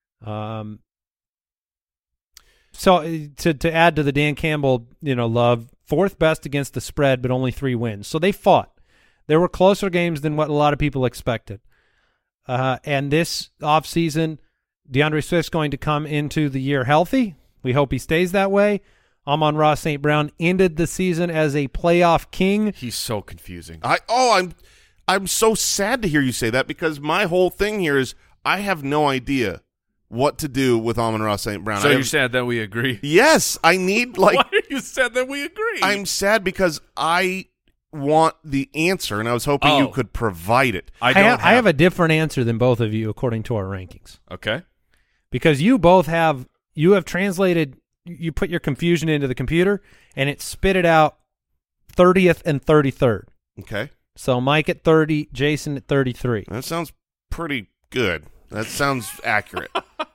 So to add to the Dan Campbell, love, 4th best against the spread, but only 3 wins. So they fought. There were closer games than what a lot of people expected. And this offseason, DeAndre Swift's going to come into the year healthy. We hope he stays that way. Amon-Ra St. Brown ended the season as a playoff king. He's so confusing. I'm so sad to hear you say that because my whole thing here is I have no idea what to do with Amon-Ra St. Brown. So you're sad that we agree? Yes, I need Why are you sad that we agree? I'm sad because I want the answer, and I was hoping you could provide it. I have a different answer than both of you according to our rankings. Okay. Because you both have translated, you put your confusion into the computer, and it spit it out 30th and 33rd. Okay. So Mike at 30, Jason at 33. That sounds pretty good. That sounds accurate.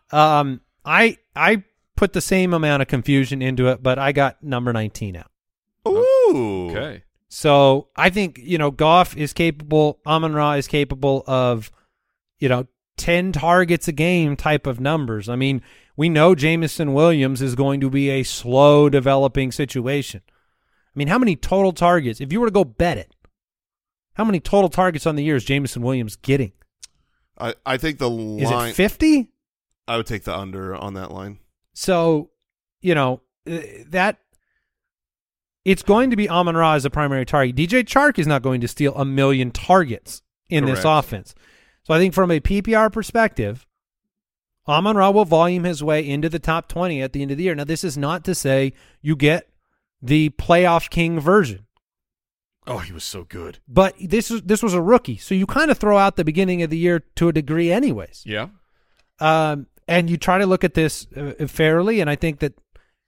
I put the same amount of confusion into it, but I got number 19 out. Ooh. Okay. So I think, Goff is capable, Amon-Ra is capable of, 10 targets a game type of numbers. I mean, we know Jameson Williams is going to be a slow developing situation. I mean, how many total targets, if you were to go bet it, how many total targets on the year is Jameson Williams getting? I think the line. Is it 50? I would take the under on that line. So, that it's going to be Amon-Ra as a primary target. DJ Chark is not going to steal 1 million targets in this Correct. offense. So I think from a PPR perspective, Amon-Ra will volume his way into the top 20 at the end of the year. Now, this is not to say you get the playoff king version. Oh, he was so good. But this was a rookie, so you kind of throw out the beginning of the year to a degree anyways. Yeah. And you try to look at this fairly, and I think that,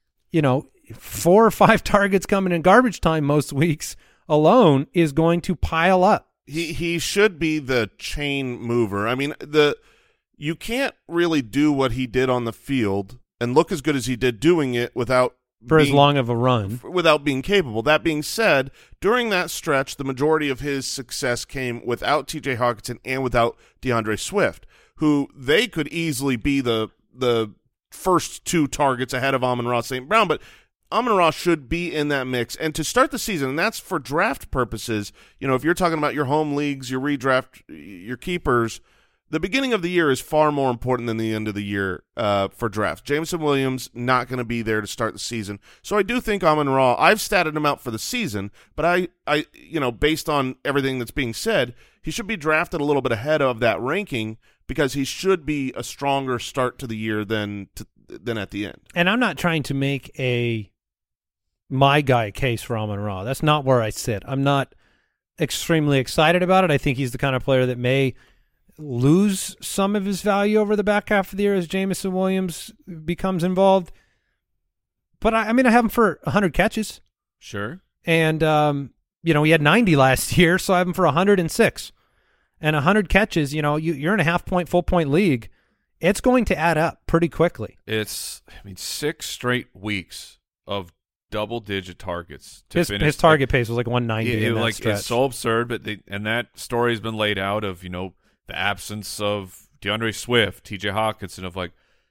4 or 5 targets coming in garbage time most weeks alone is going to pile up. He should be the chain mover. I mean, you can't really do what he did on the field and look as good as he did doing it without as long of a run. Without being capable. That being said, during that stretch, the majority of his success came without T.J. Hawkinson and without DeAndre Swift, who they could easily be the first 2 targets ahead of Amon-Ra St. Brown, but Amon-Ra should be in that mix. And to start the season, and that's for draft purposes, if you're talking about your home leagues, your redraft, your keepers, the beginning of the year is far more important than the end of the year for drafts. Jameson Williams not going to be there to start the season. So I do think Amon-Ra, I've statted him out for the season, but I based on everything that's being said, he should be drafted a little bit ahead of that ranking because he should be a stronger start to the year than at the end. And I'm not trying to make my guy case for Amon-Ra. That's not where I sit. I'm not extremely excited about it. I think he's the kind of player that may lose some of his value over the back half of the year as Jameson Williams becomes involved. But I mean, I have him for 100 catches. Sure. And, he had 90 last year, so I have him for 106. And 100 catches, you're in a full point league. It's going to add up pretty quickly. It's, 6 straight weeks of double-digit targets to His finish. target pace was like 190 in that stretch. It's so absurd, but and that story has been laid out of, the absence of DeAndre Swift, TJ Hawkinson, of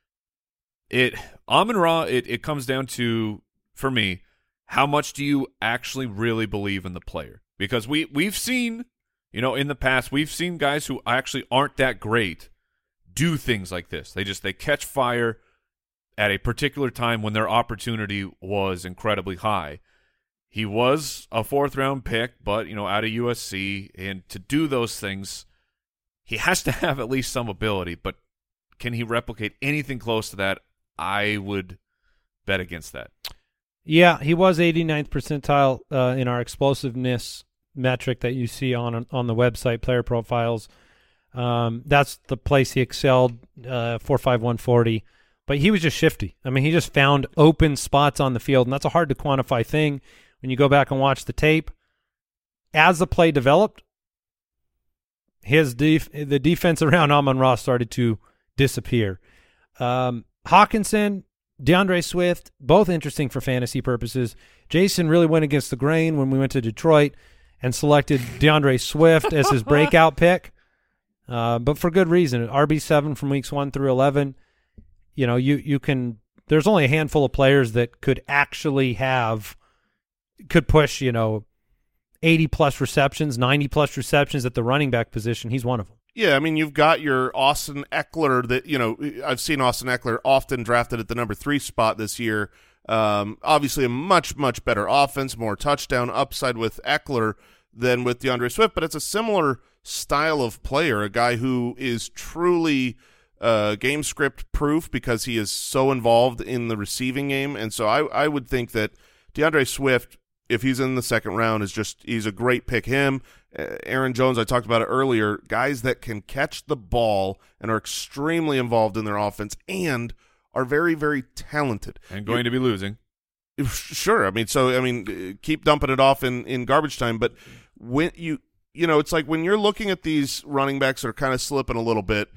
Amon-Ra, it comes down to, for me, how much do you actually really believe in the player? Because we've seen, in the past, we've seen guys who actually aren't that great do things like this. They catch fire at a particular time when their opportunity was incredibly high. He was a 4th-round pick, but, out of USC, and to do those things, he has to have at least some ability, but can he replicate anything close to that? I would bet against that. Yeah, he was 89th percentile in our explosiveness metric that you see on the website, player profiles. That's the place he excelled, 4.5, 140. But he was just shifty. I mean, he just found open spots on the field, and that's a hard to quantify thing when you go back and watch the tape. As the play developed, the defense around Amon-Ra started to disappear. Hawkinson, DeAndre Swift, both interesting for fantasy purposes. Jason really went against the grain when we went to Detroit and selected DeAndre Swift as his breakout pick, but for good reason. RB7 from weeks 1 through 11. You can. There's only a handful of players that could push 80-plus receptions, 90-plus receptions at the running back position. He's one of them. Yeah, I mean, you've got your Austin Eckler that, I've seen Austin Eckler often drafted at the number 3 spot this year. Obviously a much, much better offense, more touchdown upside with Eckler than with DeAndre Swift, but it's a similar style of player, a guy who is truly game script proof because he is so involved in the receiving game. And so I would think that DeAndre Swift, if he's in the 2nd round, he's a great pick. Him, Aaron Jones, I talked about it earlier, guys that can catch the ball and are extremely involved in their offense and are very, very talented. And going to be losing. Sure. I mean, keep dumping it off in garbage time. But when it's like when you're looking at these running backs that are kind of slipping a little bit,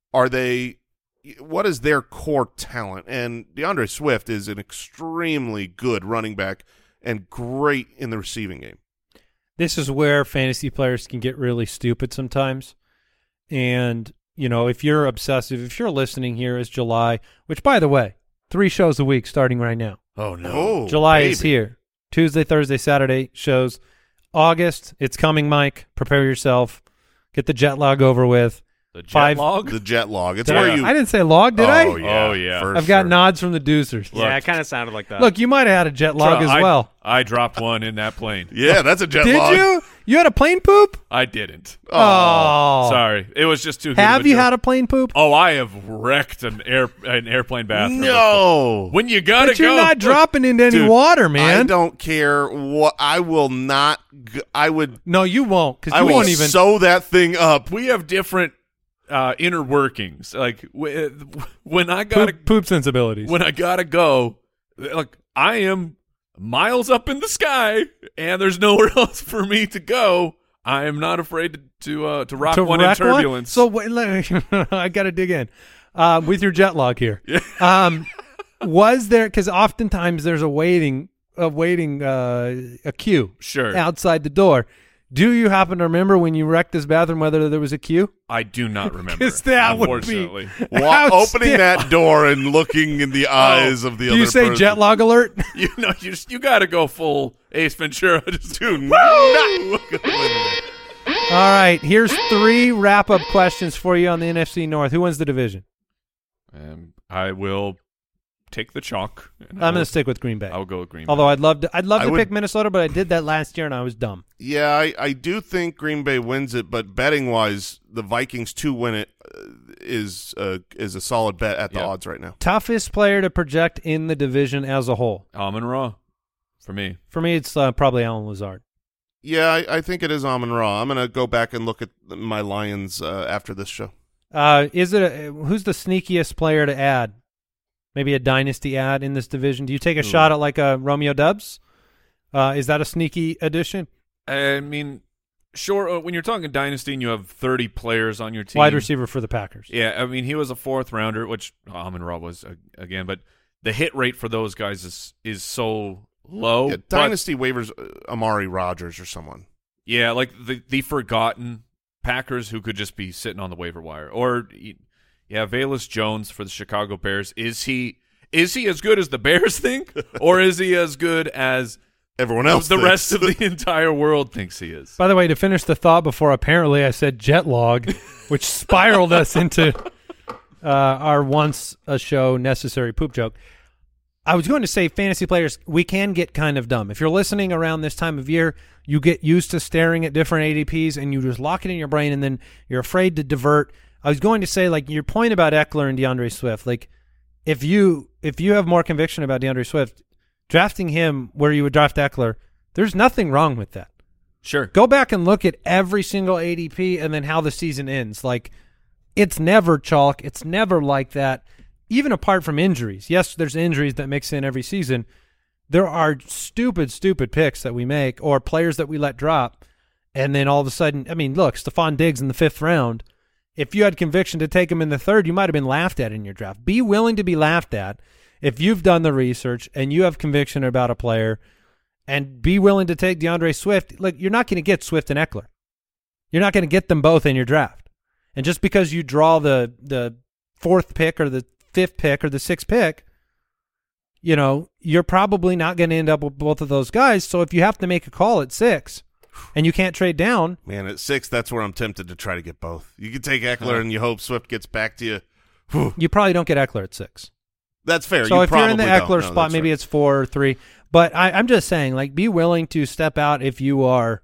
what is their core talent? And DeAndre Swift is an extremely good running back and great in the receiving game. This is where fantasy players can get really stupid sometimes. And, if you're obsessive, if you're listening here, it's July, which, by the way, 3 shows a week starting right now. Oh, no. Oh, July baby. is here. Tuesday, Thursday, Saturday shows. August, it's coming, Mike. Prepare yourself. Get the jet lag over with. The jet log? The jet log. It's Did where I, you. I didn't say log, did I? Oh, yeah. Oh, yeah. for I've got sure. nods from the Deucers. Yeah, it kind of sounded like that. Look, you might have had a jet log as well. I dropped one in that plane. Yeah, that's a jet Did log. you? You had a plane poop? I didn't. Oh. Sorry. It was just too good Have of a you joke. had a plane poop? Oh, I have wrecked an airplane bathroom. No. When you gotta But you're go. not dropping into any Dude, water, I man. don't care what. I will not. I would. No, you won't, because I you will won't even. sew that thing up. We have different inner workings. Like when I gotta poop sensibilities. when I gotta go, like I am miles up in the sky, and there's nowhere else for me to go. I am not afraid to rock one in wreck turbulence. So wait, I got to dig in with your jet log here. Was there, because oftentimes there's a waiting a queue Sure. outside the door. Do you happen to remember when you wrecked this bathroom whether there was a queue? I do not remember. 'Cause that would be- unfortunately. Opening that door and looking in the eyes of the Do other you say person. jet log alert? you got to go full Ace Ventura. Just Do not go in there. All right, here's 3 wrap-up questions for you on the NFC North. Who wins the division? I will take the chalk. And I'm going to stick with Green Bay. I'll go with Green Bay. Although I'd love to I would- pick Minnesota, but I did that last year and I was dumb. Yeah, I do think Green Bay wins it, but betting wise, the Vikings to win it is a solid bet at the Yeah. odds right now. Toughest player to project in the division as a whole. Amon-Ra for me. For me, it's probably Alan Lazard. Yeah, I think it is Amon-Ra. I'm going to go back and look at my Lions after this show. Who's the sneakiest player to add? Maybe a dynasty ad in this division. Do you take a shot at like a Romeo Doubs? Is that a sneaky addition? I mean, sure. When you're talking dynasty and you have 30 players on your team, Wide receiver for the Packers. Yeah, I mean, he was a 4th rounder, which Amon-Ra was again, but the hit rate for those guys is so low. Yeah, dynasty waivers, Amari Rodgers or someone. Yeah, like the forgotten Packers who could just be sitting on the waiver wire. Or Velus Jones for the Chicago Bears. Is he as good as the Bears think, or is he as good as everyone else the thinks? rest of the entire world thinks he is? By the way, to finish the thought before apparently I said jet log, which spiraled us into our once a show necessary poop joke. I was going to say fantasy players, we can get kind of dumb. If you're listening around this time of year, you get used to staring at different ADPs and you just lock it in your brain and then you're afraid to divert. I was going to say, like, your point about Eckler and DeAndre Swift, like, if you have more conviction about DeAndre Swift, drafting him where you would draft Eckler, there's nothing wrong with that. Sure. Go back and look at every single ADP and then how the season ends. Like, it's never chalk. It's never like that. Even apart from injuries. Yes, there's injuries that mix in every season. There are stupid picks that we make or players that we let drop. And then all of a sudden, I mean, look, Stephon Diggs in the 5th round. If you had conviction to take him in the 3rd, you might have been laughed at in your draft. Be willing to be laughed at if you've done the research and you have conviction about a player, and be willing to take DeAndre Swift. Like, you're not going to get Swift and Eckler. You're not going to get them both in your draft. And just because you draw the 4th pick or the 5th pick or the 6th pick, you know, you're probably not going to end up with both of those guys. So if you have to make a call at 6 and you can't trade down. Man, at 6, that's where I'm tempted to try to get both. You can take Eckler and you hope Swift gets back to you. Whew. You probably don't get Eckler at 6. That's fair. So you if you're in the probably Eckler don't. spot, maybe right. it's 4 or 3. But I'm just saying, like, be willing to step out if you are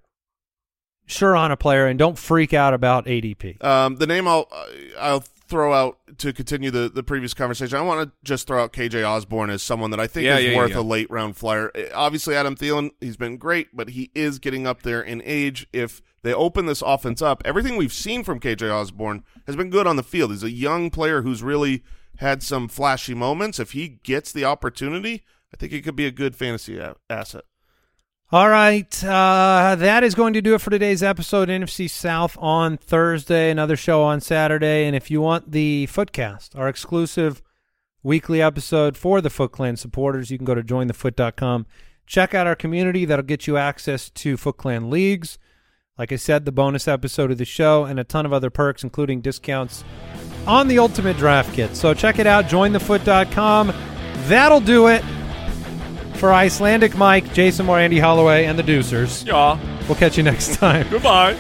sure on a player and don't freak out about ADP. The name I'll throw out to continue the previous conversation, I want to just throw out KJ Osborne as someone that I think is worth a late round flyer. Obviously, Adam Thielen, he's been great, but he is getting up there in age. If they open this offense up, everything we've seen from KJ Osborne has been good on the field. He's a young player who's really had some flashy moments. If he gets the opportunity, I think he could be a good fantasy asset. All right, that is going to do it for today's episode. NFC South on Thursday, another show on Saturday. And if you want the Footcast, our exclusive weekly episode for the Foot Clan supporters, you can go to jointhefoot.com. Check out our community. That'll get you access to Foot Clan leagues. Like I said, the bonus episode of the show and a ton of other perks, including discounts on the Ultimate Draft Kit. So check it out, jointhefoot.com. That'll do it. For Icelandic Mike, Jason Moore, Andy Holloway, and the Deucers. Yeah. We'll catch you next time. Goodbye.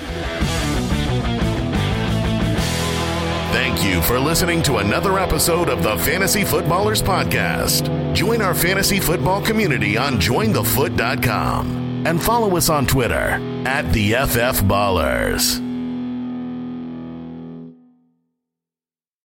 Thank you for listening to another episode of the Fantasy Footballers Podcast. Join our fantasy football community on jointhefoot.com and follow us on Twitter @TheFFBallers.